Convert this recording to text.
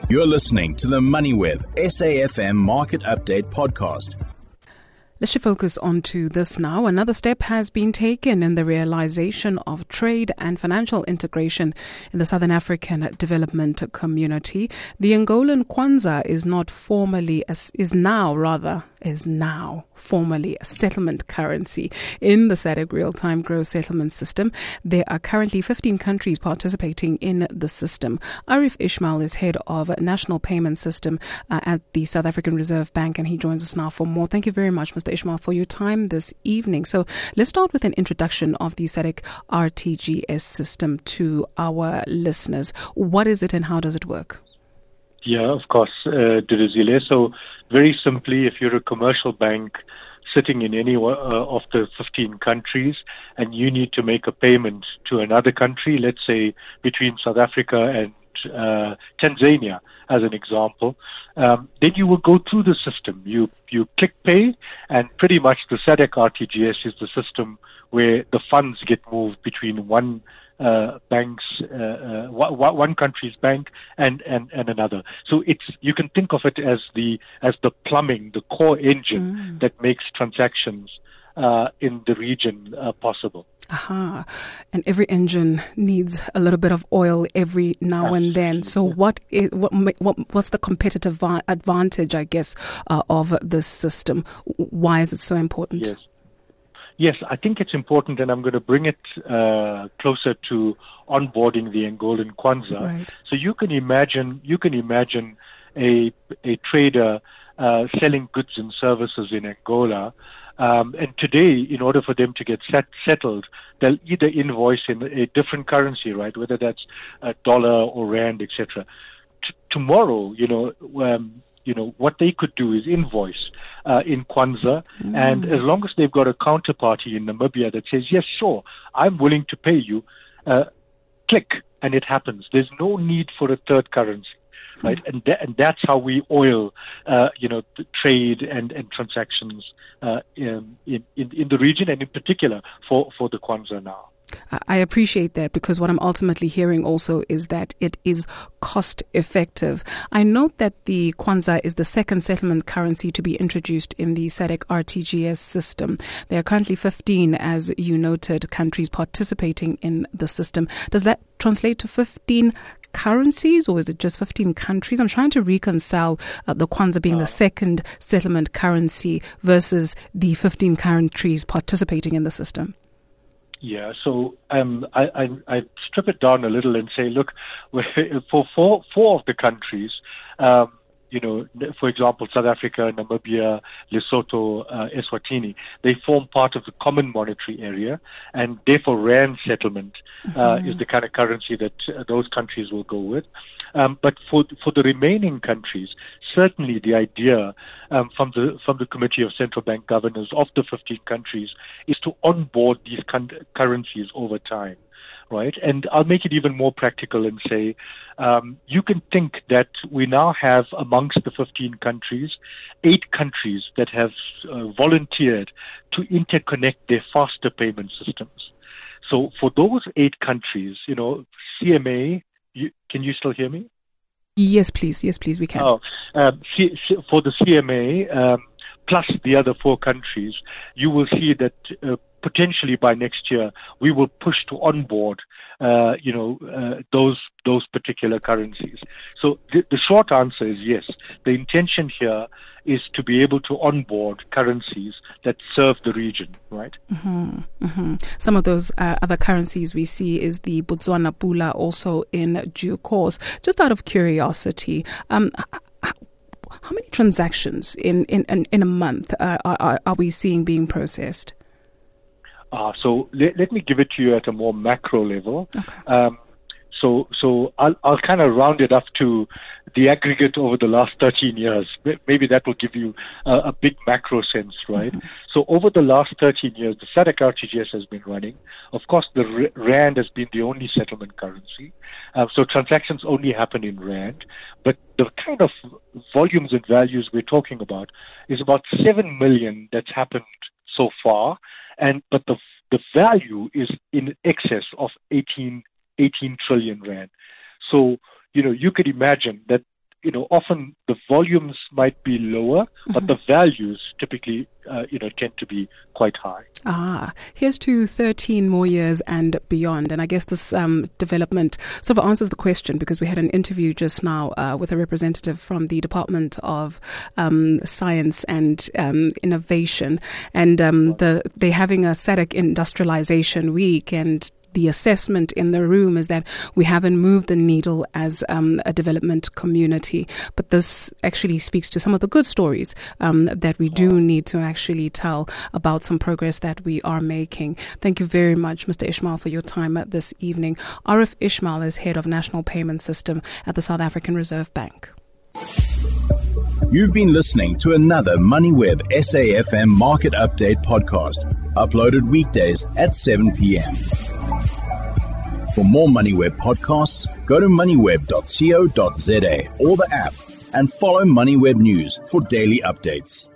You're listening to the MoneyWeb SAFM Market Update Podcast. Let's shift focus onto this now. Another step has been taken in the realization of trade and financial integration in the Southern African development community. The Angolan Kwanza is now formally a settlement currency in the SADC real-time gross settlement system. There are currently 15 countries participating in the system. Arif Ismail is head of National Payment System at the South African Reserve Bank, and he joins us now for more. Thank you very much, Mr. Ismail, for your time this evening. So let's start with an introduction of the SADC RTGS system to our listeners. What is it and how does it work? Yeah, of course, Diruzile. So very simply, if you're a commercial bank sitting in any of the 15 countries and you need to make a payment to another country, let's say between South Africa and Tanzania, as an example, then you will go through the system. You click pay, and pretty much the SADC RTGS is the system where the funds get moved between one country's bank and another. So you can think of it as the plumbing, the core engine that makes transactions in the region possible. Aha. And every engine needs a little bit of oil every now and then. So what's the competitive advantage, I guess, of this system? Why is it so important? Yes, I think it's important, and I'm going to bring it closer to onboarding the Angolan Kwanza. Right. So you can imagine a trader selling goods and services in Angola. And today, in order for them to get settled, they'll either invoice in a different currency, right? Whether that's dollar or rand, etc. Tomorrow, what they could do is invoice in Kwanza, and as long as they've got a counterparty in Namibia that says, yes, sure, I'm willing to pay you, click, and it happens. There's no need for a third currency. Right, and that's how we oil, the trade and transactions in the region, and in particular for the Kwanza now. I appreciate that, because what I'm ultimately hearing also is that it is cost effective. I note that the Kwanza is the second settlement currency to be introduced in the SADC RTGS system. There are currently 15, as you noted, countries participating in the system. Does that translate to 15 currencies, or is it just 15 countries? I'm trying to reconcile the Kwanza being the second settlement currency versus the 15 countries participating in the system. Yeah, so I strip it down a little and say, look, for four of the countries, for example, South Africa, Namibia, Lesotho, Eswatini, they form part of the common monetary area, and therefore rand settlement is the kind of currency that those countries will go with. But for the remaining countries, certainly the idea from the Committee of Central Bank Governors of the 15 countries is to onboard these currencies over time. Right, and I'll make it even more practical and say, you can think that we now have amongst the 15 countries, 8 countries that have volunteered to interconnect their faster payment systems. So for those 8 countries, CMA, can you still hear me? Yes, please. Yes, please, we can. For the CMA, plus the other 4 countries, you will see that potentially by next year, we will push to onboard, those particular currencies. So the short answer is yes. The intention here is to be able to onboard currencies that serve the region, right? Some of those other currencies we see is the Botswana Pula, also in due course. Just out of curiosity, how many transactions in a month are we seeing being processed? So let me give it to you at a more macro level. Okay. So I'll kind of round it up to the aggregate over the last 13 years. Maybe that will give you a big macro sense, right? So over the last 13 years, the SADC RTGS has been running. Of course, the rand has been the only settlement currency. So transactions only happen in rand. But the kind of volumes and values we're talking about is about 7 million that's happened so far. But the value is in excess of 18 trillion rand. So, you could imagine that often the volumes might be lower, but the values typically, tend to be quite high. Here's to 13 more years and beyond. And I guess this development sort of answers the question, because we had an interview just now with a representative from the Department of Science and Innovation, and they're having a SADC Industrialization Week, and the assessment in the room is that we haven't moved the needle as a development community. But this actually speaks to some of the good stories that we do need to actually tell about some progress that we are making. Thank you very much, Mr. Ismail, for your time this evening. Arif Ismail is Head of National Payment System at the South African Reserve Bank. You've been listening to another MoneyWeb SAFM Market Update podcast, uploaded weekdays at 7 p.m. For more MoneyWeb podcasts, go to moneyweb.co.za or the app, and follow MoneyWeb News for daily updates.